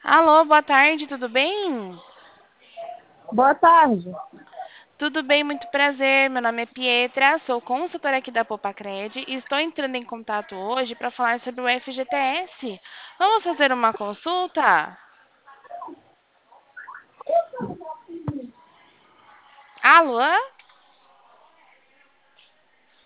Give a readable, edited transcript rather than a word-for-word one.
Alô, boa tarde, tudo bem? Boa tarde. Tudo bem, muito prazer. Meu nome é Pietra, sou consultora aqui da Popacred e estou entrando em contato hoje para falar sobre o FGTS. Vamos fazer uma consulta? Alô?